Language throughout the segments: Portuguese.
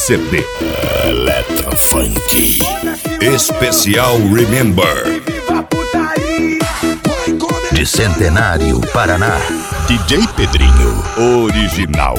CD. Eletrofunk Especial Remember de Centenário, Paraná. DJ Pedrinho Original.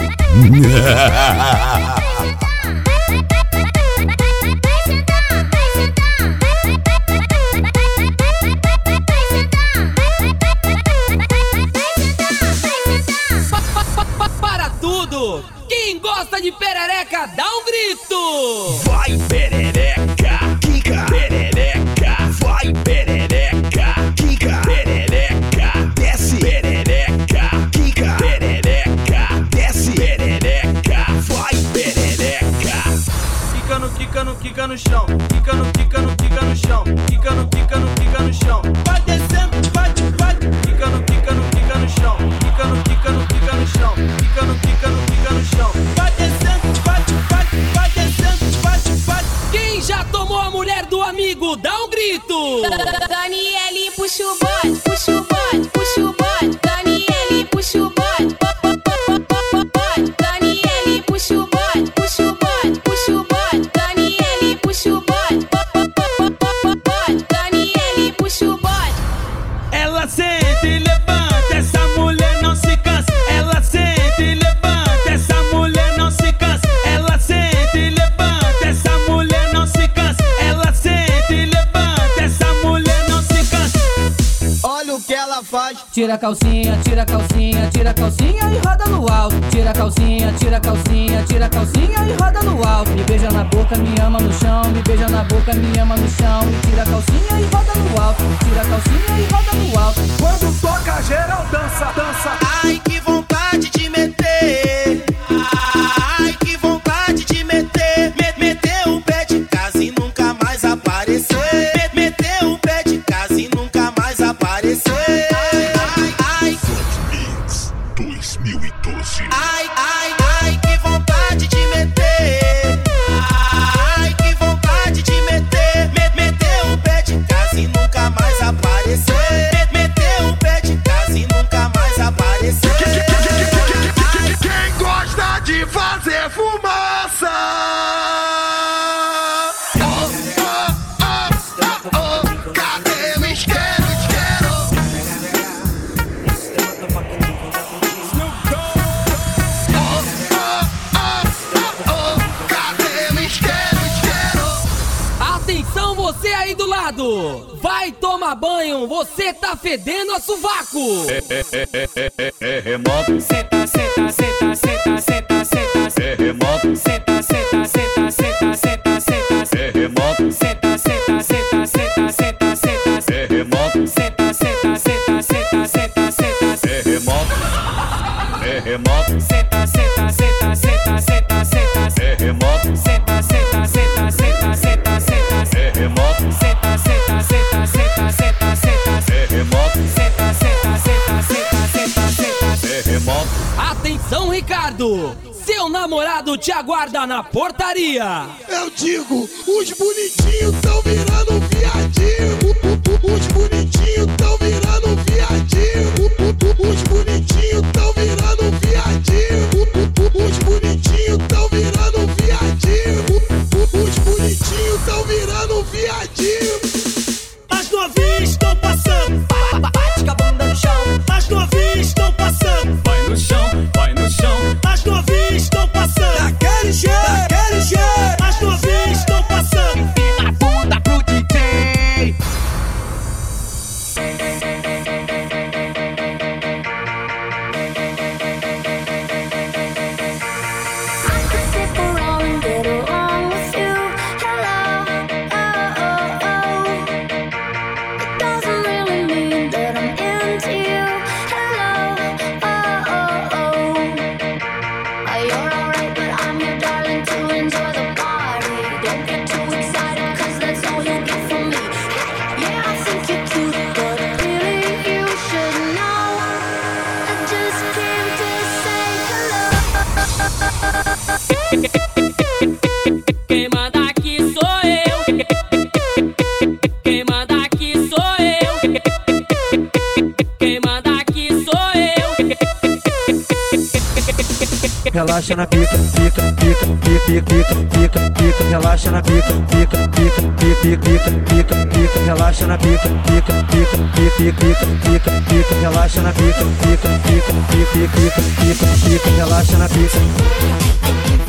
Para tudo! Quem gosta de perereca, dá um grito! Vai perereca, quica, perereca, vai perereca, quica, perereca, desce, perereca, quica, perereca, desce, perereca, vai perereca. Quica no chão, quica no chão, quica no chão, vai descendo, vai, quica no chão, quica no chão, quica no chão, vai descendo, vai descendo, vai. Quem já tomou a mulher do amigo, dá um grito! Daniele, puxa o bode, puxa o bode, puxa o bode. Daniele, puxa o bode, bode. Daniele, puxa o bode, puxa o bode, puxa o bode. Daniele, puxa o bode, bode. Daniele, puxa o bode. Ela sente e levanta, essa mulher não se cansa. Ela sente e levanta, essa mulher não se cansa. Ela sente e levanta, essa mulher não se cansa. Ela sente e levanta, essa mulher não se cansa. Olha o que ela faz. Tira a calcinha, tira a calcinha, tira a calcinha e roda no alto. Tira a calcinha, tira a calcinha, tira a calcinha e roda no alto. Me beija na boca, me ama no chão. Me beija na boca, me ama no chão. E tira a calcinha e roda no alto. Tira a calcinha e roda no alto. Quando toca, geral dança, dança. Ai, que vontade de meter. Ai, que vontade de meter. Meter o pé de casa e nunca mais aparecer. Meter o pé de casa e nunca mais aparecer. Ai, Mix 2012. ai, que vontade de meter. Ai, que vontade de meter. Meter o pé de casa e nunca mais aparecer. Meter o pé de casa e nunca mais aparecer. Quem gosta de fazer fumaça? Cadê o isqueiro, isqueiro? Cadê o isqueiro, isqueiro? Atenção você aí do lado! Vai tomar banho, você tá fedendo a sovaco! Remoto. Senta, senta, senta, senta, senta, senta. Remoto. Senta, senta, senta, senta, senta, senta. Remoto. Senta, senta, senta, senta, senta, senta. Remoto. Senta, senta, senta, senta, senta, senta. Remoto. Remoto. Senta, senta, senta, senta, senta, senta. Remoto. Senta, senta, senta, senta, senta, senta. Remoto. Senta, senta, senta, senta, senta, senta. Remoto. Senta, senta, senta, senta, senta, senta. Remoto. Atenção, Ricardo! Seu namorado te aguarda na portaria! Eu digo, os bonitinhos tão virando viadinho. Os bonitinhos tão virando viadinho. Os bonitinhos tão virando viadinho. Os bonitinhos tão virando viadinho. Os bonitinhos tão virando viadinho. As novinhas estão passando, bate com a bunda no chão. As novinhas estão passando, vai no chão, vai no chão. As novinhas estão passando, daquele jeito, daquele jeito. As novinhas estão passando, empina a bunda pro DJ. Quem manda aqui sou eu. Quem manda aqui sou eu. Quem manda aqui sou eu. Relaxa na pica, pica, pica, pica, pica, relaxa na pica, pica, relaxa na pica, pica, relaxa na pica, pica, relaxa na pica.